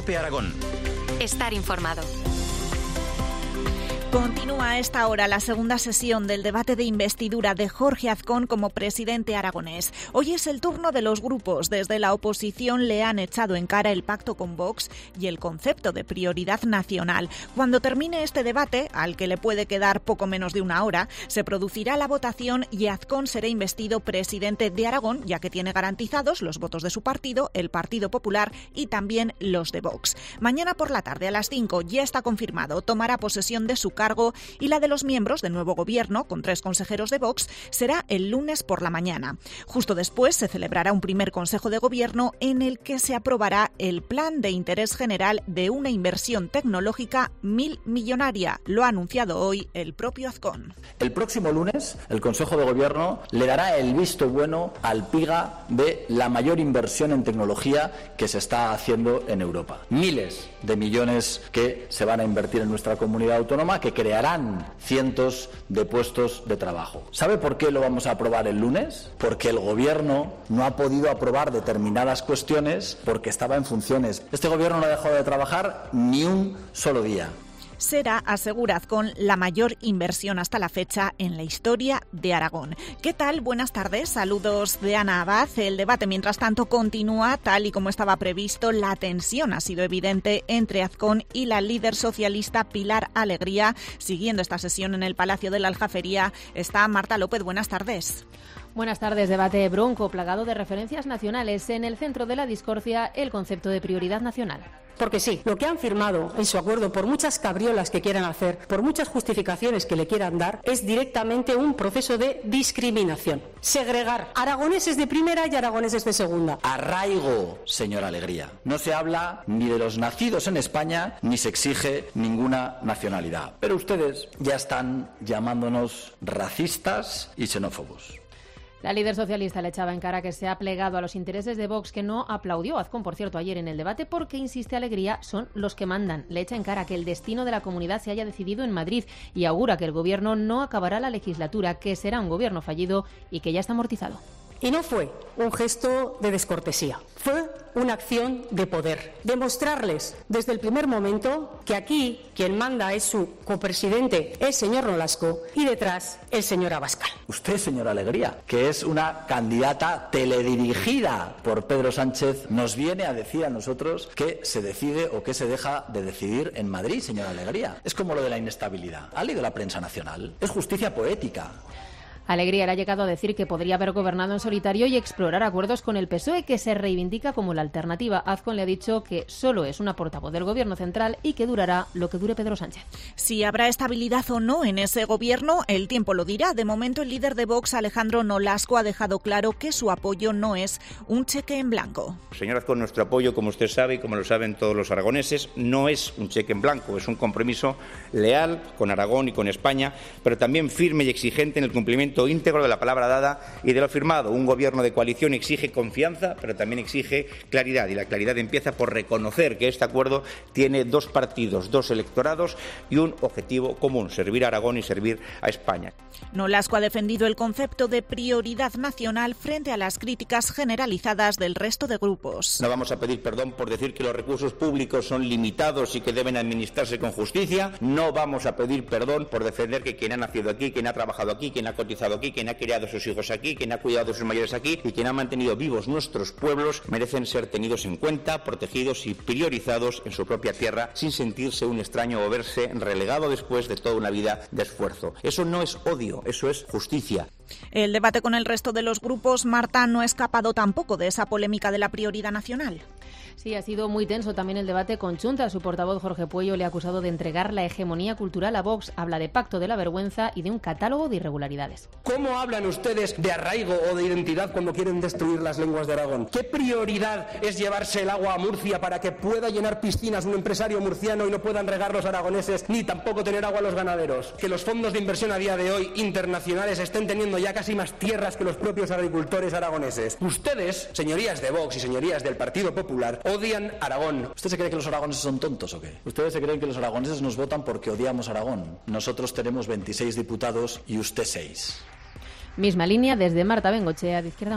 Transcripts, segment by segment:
COPE Aragón. Estar informado. Continúa a esta hora la segunda sesión del debate de investidura de Jorge Azcón como presidente aragonés. Hoy es el turno de los grupos. Desde la oposición le han echado en cara el pacto con Vox y el concepto de prioridad nacional. Cuando termine este debate, al que le puede quedar poco menos de una hora, se producirá la votación y Azcón será investido presidente de Aragón, ya que tiene garantizados los votos de su partido, el Partido Popular y también los de Vox. Mañana por la tarde a las 5 ya está confirmado, tomará posesión de su cargo y la de los miembros del nuevo gobierno, con 3 consejeros de Vox, será el lunes por la mañana. Justo después se celebrará un primer consejo de gobierno en el que se aprobará el plan de interés general de una inversión tecnológica 1000millonaria. Lo ha anunciado hoy el propio Azcón. El próximo lunes el Consejo de Gobierno le dará el visto bueno al PIGA de la mayor inversión en tecnología que se está haciendo en Europa. Miles de millones que se van a invertir en nuestra comunidad autónoma, que crearán cientos de puestos de trabajo. ¿Sabe por qué lo vamos a aprobar el lunes? Porque el Gobierno no ha podido aprobar determinadas cuestiones porque estaba en funciones. Este Gobierno no ha dejado de trabajar ni un solo día. Será, asegura Azcón, la mayor inversión hasta la fecha en la historia de Aragón. ¿Qué tal? Buenas tardes. Saludos de Ana Abad. El debate, mientras tanto, continúa tal y como estaba previsto. La tensión ha sido evidente entre Azcón y la líder socialista Pilar Alegría. Siguiendo esta sesión en el Palacio de la Aljafería está Marta López. Buenas tardes. Buenas tardes. Debate bronco, plagado de referencias nacionales. En el centro de la discordia, el concepto de prioridad nacional. Porque sí, lo que han firmado en su acuerdo, por muchas cabriolas que quieran hacer, por muchas justificaciones que le quieran dar, es directamente un proceso de discriminación. Segregar aragoneses de primera y aragoneses de segunda. Arraigo, señora Alegría. No se habla ni de los nacidos en España, ni se exige ninguna nacionalidad. Pero ustedes ya están llamándonos racistas y xenófobos. La líder socialista le echaba en cara que se ha plegado a los intereses de Vox, que no aplaudió Azcón, por cierto, ayer en el debate, porque, insiste Alegría, son los que mandan. Le echa en cara que el destino de la comunidad se haya decidido en Madrid y augura que el gobierno no acabará la legislatura, que será un gobierno fallido y que ya está amortizado. Y no fue un gesto de descortesía, fue una acción de poder. Demostrarles desde el primer momento que aquí quien manda es su copresidente, el señor Nolasco, y detrás el señor Abascal. Usted, señora Alegría, que es una candidata teledirigida por Pedro Sánchez, nos viene a decir a nosotros qué se decide o qué se deja de decidir en Madrid, señora Alegría. Es como lo de la inestabilidad. ¿Ha leído la prensa nacional? Es justicia poética. Alegría le ha llegado a decir que podría haber gobernado en solitario y explorar acuerdos con el PSOE, que se reivindica como la alternativa. Azcón le ha dicho que solo es una portavoz del gobierno central y que durará lo que dure Pedro Sánchez. Si habrá estabilidad o no en ese gobierno, el tiempo lo dirá. De momento, el líder de Vox, Alejandro Nolasco, ha dejado claro que su apoyo no es un cheque en blanco. Señor Azcón, nuestro apoyo, como usted sabe y como lo saben todos los aragoneses, no es un cheque en blanco, es un compromiso leal con Aragón y con España, pero también firme y exigente en el cumplimiento íntegro de la palabra dada y de lo firmado. Un gobierno de coalición exige confianza, pero también exige claridad, y la claridad empieza por reconocer que este acuerdo tiene 2 partidos, 2 electorados y un objetivo común: servir a Aragón y servir a España. Nolasco ha defendido el concepto de prioridad nacional frente a las críticas generalizadas del resto de grupos. No vamos a pedir perdón por decir que los recursos públicos son limitados y que deben administrarse con justicia. No vamos a pedir perdón por defender que quien ha nacido aquí, quien ha trabajado aquí, quien ha cotizado aquí, quien ha criado a sus hijos aquí, quien ha cuidado de sus mayores aquí y quien ha mantenido vivos nuestros pueblos merecen ser tenidos en cuenta, protegidos y priorizados en su propia tierra, sin sentirse un extraño o verse relegado después de toda una vida de esfuerzo. Eso no es odio, eso es justicia. El debate con el resto de los grupos, Marta, no ha escapado tampoco de esa polémica de la prioridad nacional. Sí, ha sido muy tenso también el debate con Chunta. Su portavoz, Jorge Puello, le ha acusado de entregar la hegemonía cultural a Vox. Habla de pacto de la vergüenza y de un catálogo de irregularidades. ¿Cómo hablan ustedes de arraigo o de identidad cuando quieren destruir las lenguas de Aragón? ¿Qué prioridad es llevarse el agua a Murcia para que pueda llenar piscinas un empresario murciano y no puedan regar los aragoneses, ni tampoco tener agua los ganaderos? Que los fondos de inversión a día de hoy internacionales estén teniendo ya casi más tierras que los propios agricultores aragoneses. Ustedes, señorías de Vox y señorías del Partido Popular, odian Aragón. ¿Usted se cree que los aragoneses son tontos o qué? ¿Ustedes se creen que los aragoneses nos votan porque odiamos Aragón? Nosotros tenemos 26 diputados y usted 6. Misma línea desde Marta Bengochea, de Izquierda Unida.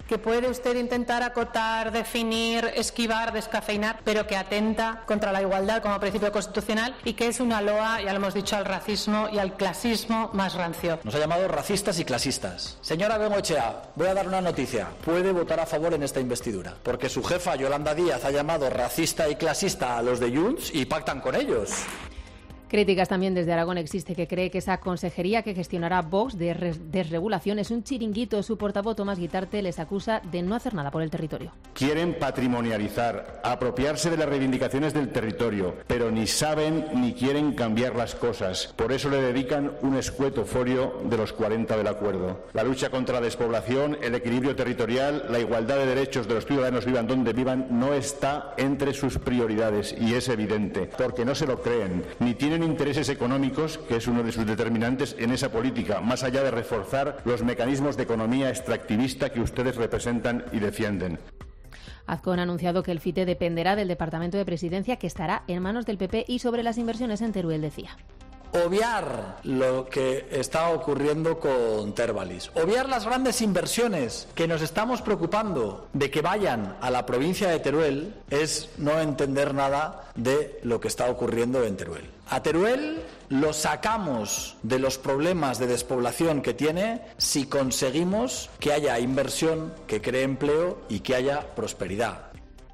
que puede usted intentar acotar, definir, esquivar, descafeinar, pero que atenta contra la igualdad como principio constitucional y que es una loa, ya lo hemos dicho, al racismo y al clasismo más rancio. Nos ha llamado racistas y clasistas. Señora Bengoechea, voy a dar una noticia. Puede votar a favor en esta investidura, porque su jefa Yolanda Díaz ha llamado racista y clasista a los de Junts y pactan con ellos. Críticas también desde Aragón. Existe que cree que esa consejería que gestionará Vox de desregulación es un chiringuito. Su portavoz Tomás Guitarte les acusa de no hacer nada por el territorio. Quieren patrimonializar, apropiarse de las reivindicaciones del territorio, pero ni saben ni quieren cambiar las cosas. Por eso le dedican un escueto folio de los 40 del acuerdo. La lucha contra la despoblación, el equilibrio territorial, la igualdad de derechos de los ciudadanos, vivan donde vivan, no está entre sus prioridades, y es evidente, porque no se lo creen, ni tienen intereses económicos, que es uno de sus determinantes en esa política, más allá de reforzar los mecanismos de economía extractivista que ustedes representan y defienden. Azcón ha anunciado que el FITE dependerá del Departamento de Presidencia, que estará en manos del PP, y sobre las inversiones en Teruel decía: obviar lo que está ocurriendo con Térvalis, obviar las grandes inversiones que nos estamos preocupando de que vayan a la provincia de Teruel, es no entender nada de lo que está ocurriendo en Teruel. A Teruel lo sacamos de los problemas de despoblación que tiene si conseguimos que haya inversión, que cree empleo y que haya prosperidad.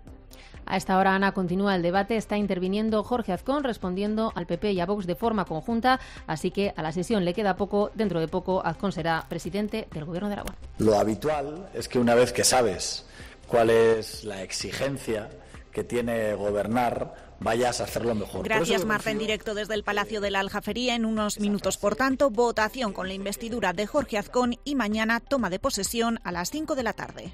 A esta hora, Ana, continúa el debate. Está interviniendo Jorge Azcón, respondiendo al PP y a Vox de forma conjunta. Así que a la sesión le queda poco. Dentro de poco, Azcón será presidente del Gobierno de Aragón. Lo habitual es que una vez que sabes cuál es la exigencia que tiene gobernar, vayas a hacerlo mejor. Gracias, Marta. En directo desde el Palacio de la Aljafería. En unos minutos, por tanto, votación con la investidura de Jorge Azcón y mañana toma de posesión a las 5 de la tarde.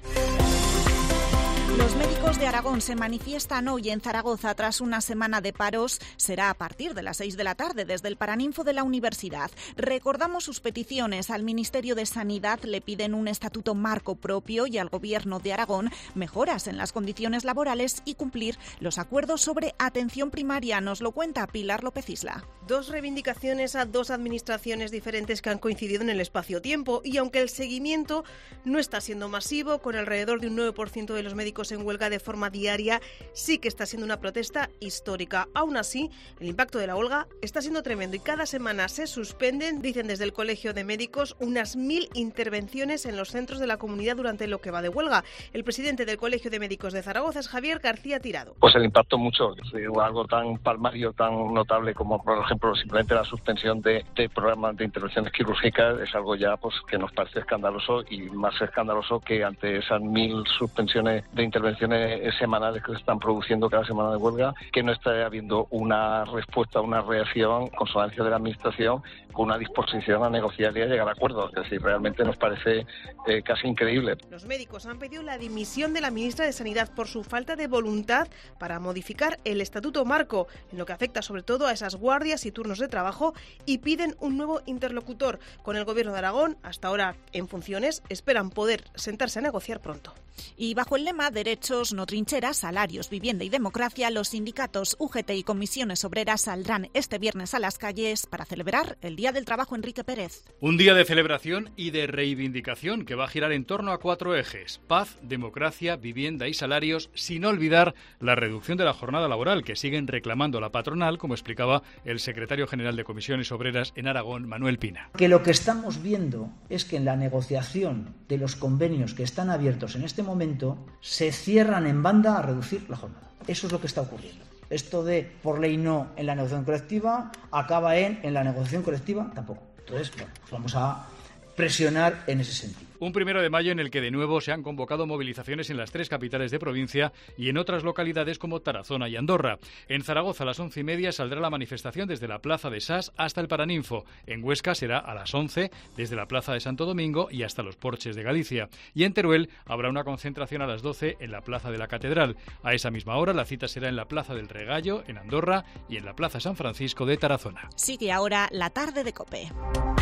Los médicos de Aragón se manifiestan hoy en Zaragoza tras una semana de paros. Será a partir de las 6 de la tarde desde el Paraninfo de la Universidad. Recordamos sus peticiones. Al Ministerio de Sanidad le piden un estatuto marco propio y al Gobierno de Aragón mejoras en las condiciones laborales y cumplir los acuerdos sobre atención primaria. Nos lo cuenta Pilar López Isla. Dos reivindicaciones a dos administraciones diferentes que han coincidido en el espacio-tiempo, y aunque el seguimiento no está siendo masivo, con alrededor de un 9% de los médicos en huelga de forma diaria, sí que está siendo una protesta histórica. Aún así, el impacto de la huelga está siendo tremendo y cada semana se suspenden, dicen desde el Colegio de Médicos, unas 1000 intervenciones en los centros de la comunidad durante lo que va de huelga. El presidente del Colegio de Médicos de Zaragoza es Javier García Tirado. Pues el impacto mucho, algo tan palmario, tan notable como, por ejemplo, simplemente la suspensión de programas de intervenciones quirúrgicas es algo ya pues que nos parece escandaloso, y más escandaloso que ante esas 1000 suspensiones de intervenciones semanales que se están produciendo cada semana de huelga, que no está habiendo una respuesta, una reacción, consonancia de la Administración, con una disposición a negociar y a llegar a acuerdos. Es decir, realmente nos parece casi increíble. Los médicos han pedido la dimisión de la ministra de Sanidad por su falta de voluntad para modificar el estatuto marco, en lo que afecta sobre todo a esas guardias y turnos de trabajo, y piden un nuevo interlocutor con el Gobierno de Aragón. Hasta ahora en funciones, esperan poder sentarse a negociar pronto. Y bajo el lema Derechos, no trincheras, salarios, vivienda y democracia, los sindicatos UGT y comisiones obreras saldrán este viernes a las calles para celebrar el Día del Trabajo. Enrique Pérez. Un día de celebración y de reivindicación que va a girar en torno a 4 ejes: paz, democracia, vivienda y salarios, sin olvidar la reducción de la jornada laboral que siguen reclamando la patronal, como explicaba el secretario general de Comisiones Obreras en Aragón, Manuel Pina. Que lo que estamos viendo es que en la negociación de los convenios que están abiertos en este momento se cierran en banda a reducir la jornada. Eso es lo que está ocurriendo. Esto de por ley no en la negociación colectiva acaba en la negociación colectiva tampoco. Entonces, bueno, pues vamos a presionar en ese sentido. Un 1 de mayo en el que de nuevo se han convocado movilizaciones en las 3 capitales de provincia y en otras localidades como Tarazona y Andorra. En Zaragoza a las 11:30 saldrá la manifestación desde la Plaza de Sas hasta el Paraninfo. En Huesca será a las 11 desde la Plaza de Santo Domingo y hasta los Porches de Galicia. Y en Teruel habrá una concentración a las 12 en la Plaza de la Catedral. A esa misma hora la cita será en la Plaza del Regallo, en Andorra, y en la Plaza San Francisco de Tarazona. Sigue ahora la tarde de COPE.